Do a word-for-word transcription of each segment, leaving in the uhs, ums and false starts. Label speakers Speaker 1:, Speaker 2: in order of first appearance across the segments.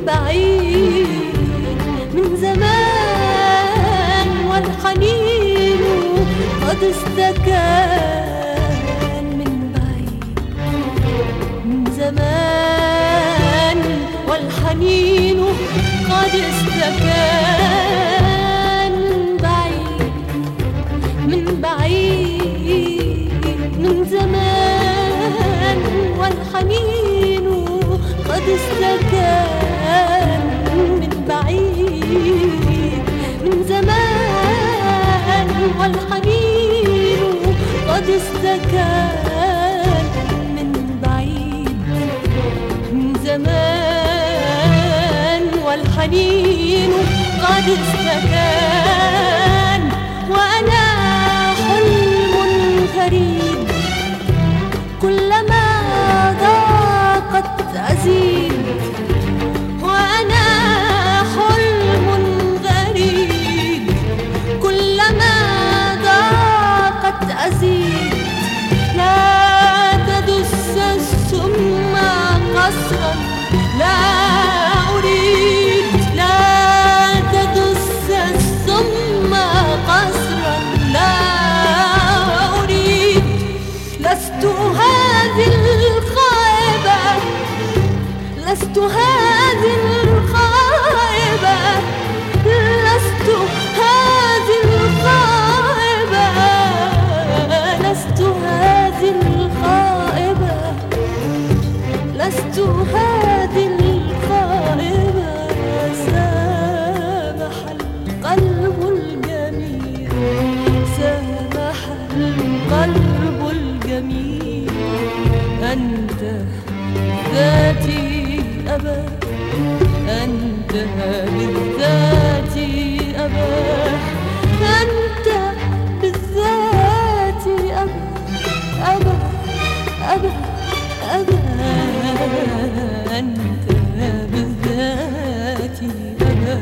Speaker 1: بعيد من زمان والحنين قد استكان من بعيد من زمان والحنين قد استكان من بعيد من زمان والحنين قد استكان من بعيد من زمان والحنين قد استكان من بعيد من زمان والحنين قد استكان وأنا حلم غريب كلما ضاقت أزيد وأنا حلم غريب كلما ضاقت أزيد لا تدس السم قصرا لا أريد لا تدس السم قصرا لا أريد لست هذه الخائبة لست هذه الخائبة لست هذه الخائبة لست هذه الخائبة لست هذه الخائبة سامح القلب الجميل سامح القلب الجميل أنت ذاتي أبا أنت بالذات أبا أنت بالذات أبا أبا أبا أبا أنت بالذات أبا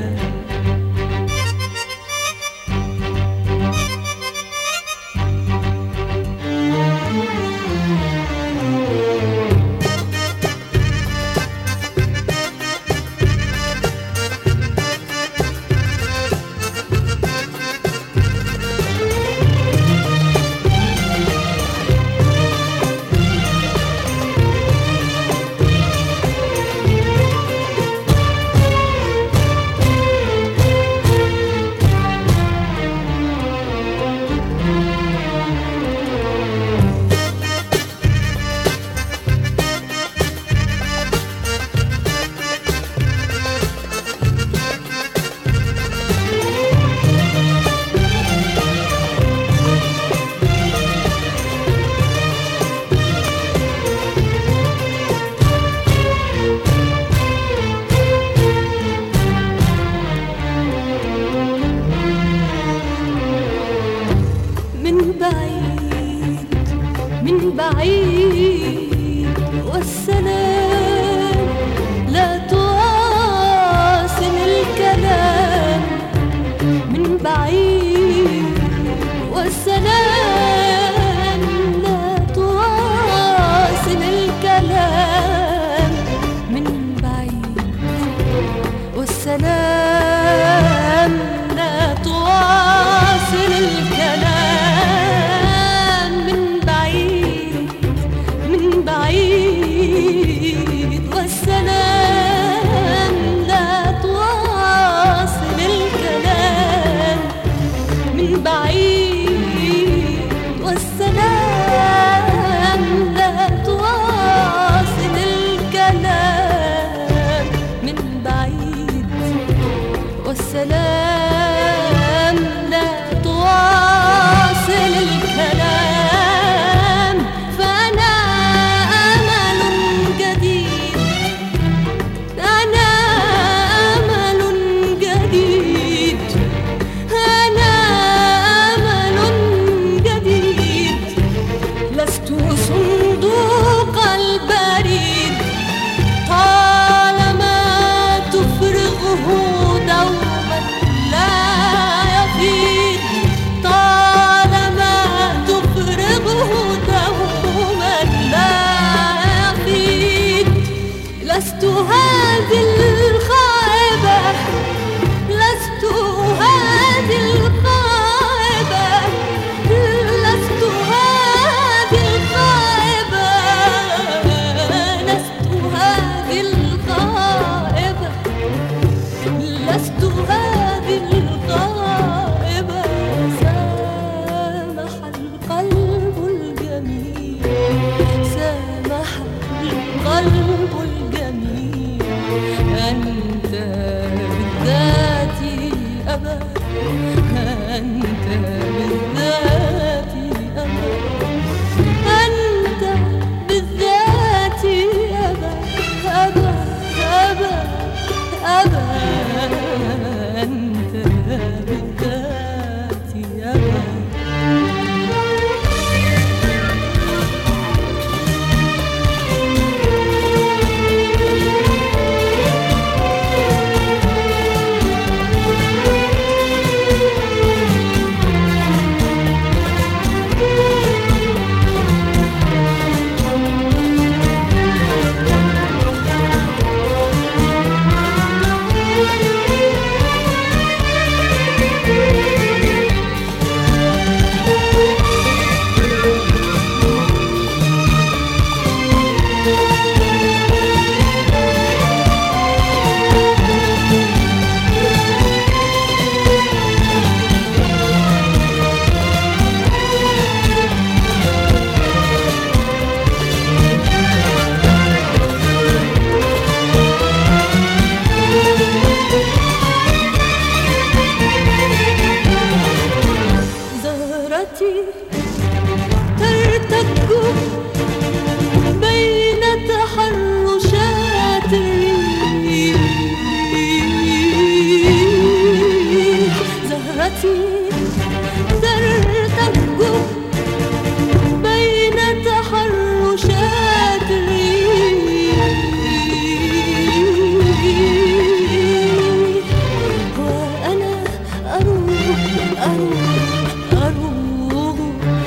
Speaker 1: من بعيد والسلام لا تواصل الكلام من بعيد والسلام لا تواصل الكلام من بعيد والسلام لا تواصل الكلام بعيد والسلام لا تواصل الكلام من بعيد والسلام لا تواصل الكلام من بعيد والسلام لا تواصل الكلام فأنا صندوق البريد طالما تفرغه دوما أنت بالذات أبا، أنت بالذات أبا أبا أبا أبا، أنت بالذات أبا. ترتج بين تحرشات الريح، زهرتي ترتج بين تحرشات الريح، وأنا أروح أروح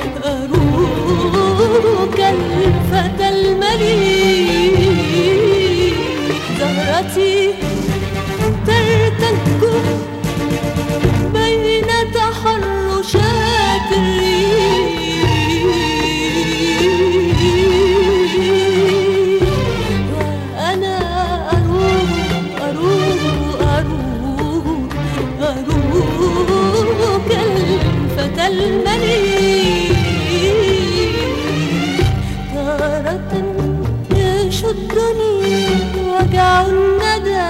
Speaker 1: أروح كالفتى المليء، زهرتي ترتج بين تحرشات الريح، وأنا أروح أروح أروح أروح كالفتى المليء، تارة يشدني وجع الندى،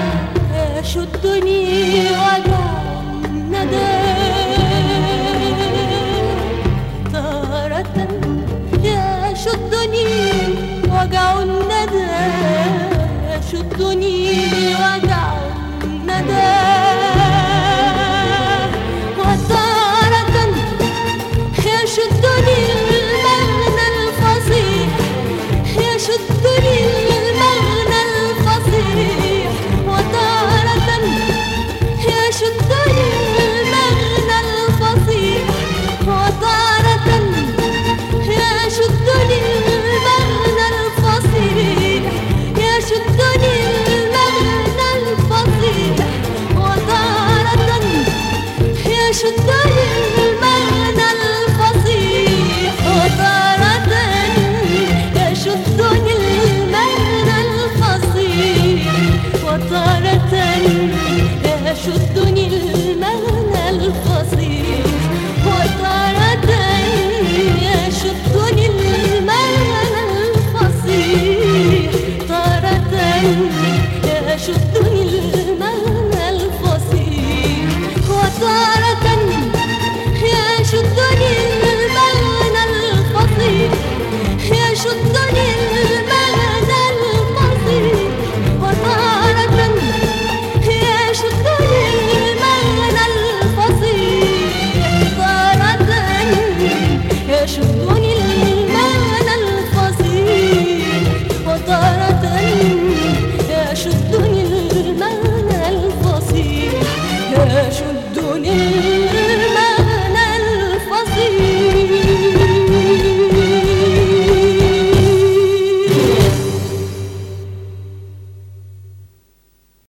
Speaker 1: يشدني وجع الندى، تارة يشدني وجع الندى، يشدني وجع الندى، وتارة يشدني المغنى الفصيح، يشدني المغنى الفصيح، وتارة يشدني المغنى الفصيح، وتارة يشدني المغنى الفصيح، يشدني المغنى الفصيح، وتارة يشدني